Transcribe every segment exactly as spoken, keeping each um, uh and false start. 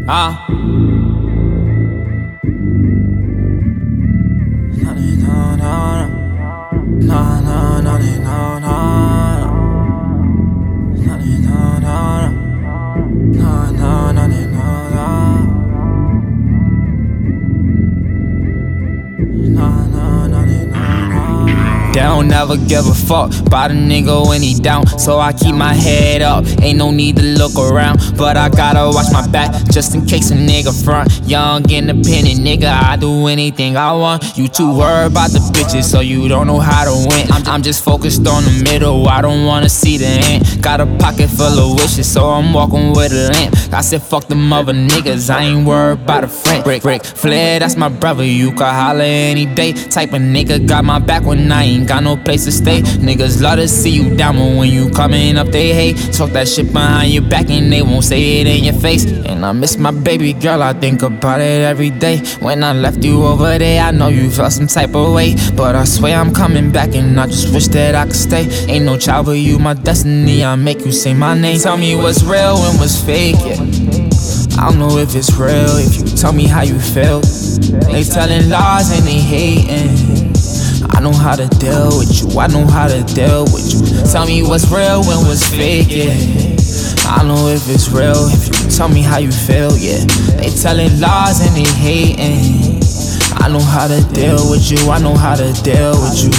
Ah. No, no, no, no, no, no, no, no, no, no, no, no, They don't never give a fuck about a nigga when he down, so I keep my head up, ain't no need to look around. But I gotta watch my back, just in case a nigga front. Young, independent nigga, I do anything I want. You too worried about the bitches, so you don't know how to win. I'm, I'm just focused on the middle, I don't wanna see the end. Got a pocket full of wishes, so I'm walking with a limp. I said fuck them other niggas, I ain't worried about a friend. Brick, brick, Flair, that's my brother, you can holler any day. Type of nigga got my back when I ain't got no place to stay. Niggas love to see you down, but when you coming up they hate. Talk that shit behind your back and they won't say it in your face. And I miss my baby girl, I think about it every day. When I left you over there, I know you felt some type of way, but I swear I'm coming back and I just wish that I could stay. Ain't no child but you, my destiny, I make you say my name. Tell me what's real and what's fake, yeah. I don't know if it's real, if you tell me how you feel. They telling lies and they hating. I know how to deal with you, I know how to deal with you. Tell me what's real and what's fake, yeah. I don't know if it's real, if you tell me how you feel, yeah. They telling lies and they hating. I know how to deal with you, I know how to deal with you.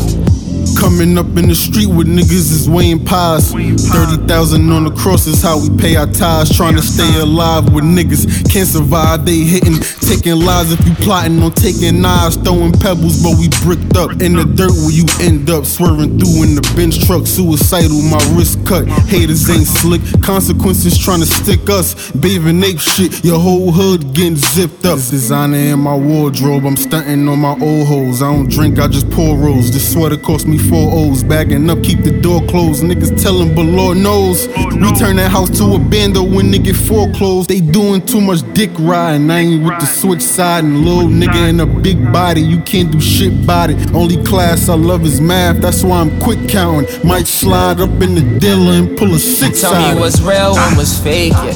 Coming up in the street with niggas is weighing pies. thirty thousand on the cross is how we pay our tithes. Trying to stay alive with niggas can't survive. They hitting, taking lies if you plotting on taking knives. Throwing pebbles, but we bricked up in the dirt where you end up. Swerving through in the Benz truck, suicidal, my wrist cut. Haters ain't slick, consequences trying to stick us. Bathing ape shit, your whole hood getting zipped up. Designer in my wardrobe, I'm stunting on my old hoes. I don't drink, I just pour rolls. This sweater cost me four O's. Bagging up, keep the door closed. Niggas tellin', but Lord knows we turn that house to a bando when they get foreclosed. They doing too much dick riding. I ain't with the switch side and little nigga in a big body. You can't do shit about it. Only class I love is math. That's why I'm quick counting. Might slide up in the dealer and pull a six Tell side. me what's real and what's fake, yeah.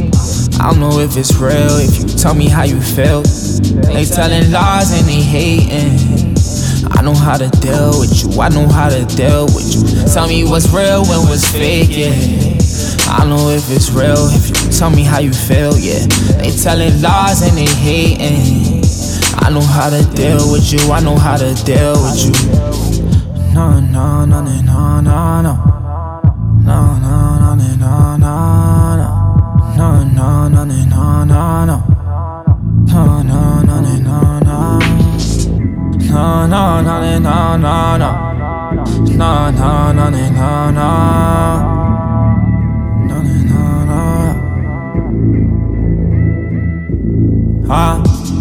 I don't know if it's real, if you tell me how you feel. They telling lies and they hating. I know how to deal with you, I know how to deal with you. Tell me what's real and what's fake, yeah. I know if it's real, if you tell me how you feel, yeah. They telling lies and they hating. I know how to deal with you, I know how to deal with you. No, no, no, no, no, no, no. No, no, no, no, no, no. No, no, no, no, no, no, no. No, no, no, no, no, no. No, no, no, no, no, no, no. No, no, no, no, no, no. No, no, no, no. Ah.